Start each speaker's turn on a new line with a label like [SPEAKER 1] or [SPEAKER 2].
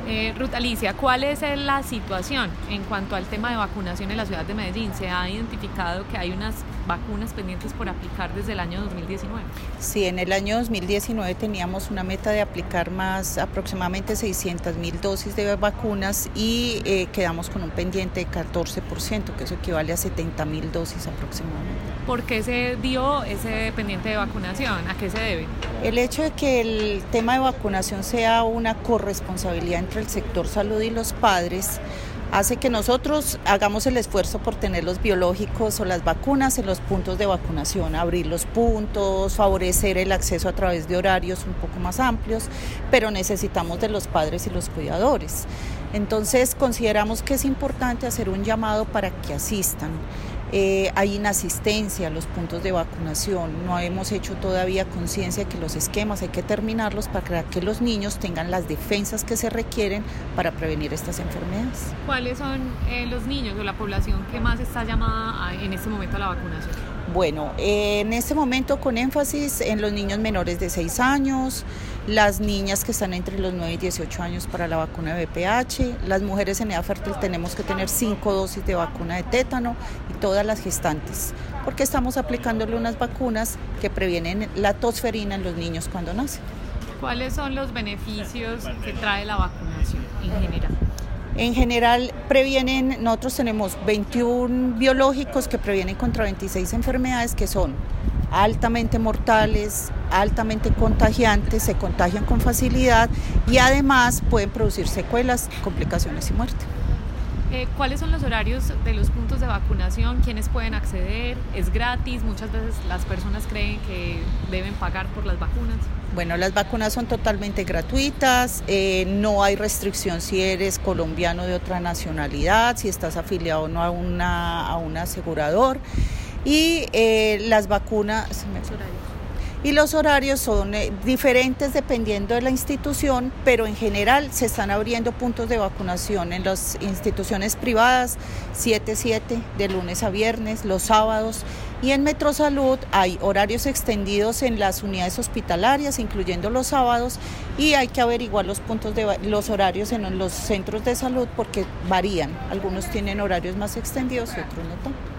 [SPEAKER 1] Ruth Alicia, ¿cuál es la situación en cuanto al tema de vacunación en la ciudad de Medellín? ¿Se ha identificado que hay unas vacunas pendientes por aplicar desde el año 2019?
[SPEAKER 2] Sí, en el año 2019 teníamos una meta de aplicar aproximadamente 600.000 dosis de vacunas y quedamos con un pendiente de 14%, que eso equivale a 70.000 dosis aproximadamente.
[SPEAKER 1] ¿Por qué se dio ese pendiente de vacunación? ¿A qué se debe?
[SPEAKER 2] El hecho de que el tema de vacunación sea una corresponsabilidad entre el sector salud y los padres hace que nosotros hagamos el esfuerzo por tener los biológicos o las vacunas en los puntos de vacunación, abrir los puntos, favorecer el acceso a través de horarios un poco más amplios, pero necesitamos de los padres y los cuidadores. Entonces consideramos que es importante hacer un llamado para que asistan. Hay inasistencia a los puntos de vacunación, no hemos hecho todavía conciencia de que los esquemas hay que terminarlos para que los niños tengan las defensas que se requieren para prevenir estas enfermedades.
[SPEAKER 1] ¿Cuáles son los niños o la población que más está llamada en este momento a la vacunación?
[SPEAKER 2] Bueno, en este momento con énfasis en los niños menores de 6 años, las niñas que están entre los 9 y 18 años para la vacuna de VPH, las mujeres en edad fértil tenemos que tener 5 dosis de vacuna de tétano y todas las gestantes, porque estamos aplicándole unas vacunas que previenen la tosferina en los niños cuando nacen.
[SPEAKER 1] ¿Cuáles son los beneficios que trae la vacunación en general?
[SPEAKER 2] En general nosotros tenemos 21 biológicos que previenen contra 26 enfermedades que son altamente mortales, altamente contagiantes, se contagian con facilidad y además pueden producir secuelas, complicaciones y muerte.
[SPEAKER 1] ¿Cuáles son los horarios de los puntos de vacunación? ¿Quiénes pueden acceder? ¿Es gratis? Muchas veces las personas creen que deben pagar por las vacunas.
[SPEAKER 2] Bueno, las vacunas son totalmente gratuitas, no hay restricción si eres colombiano de otra nacionalidad, si estás afiliado o no a un asegurador y las vacunas... Y los horarios son diferentes dependiendo de la institución, pero en general se están abriendo puntos de vacunación en las instituciones privadas, 7/7, de lunes a viernes, los sábados, y en Metrosalud hay horarios extendidos en las unidades hospitalarias, incluyendo los sábados, y hay que averiguar los horarios en los centros de salud porque varían, algunos tienen horarios más extendidos y otros no tanto.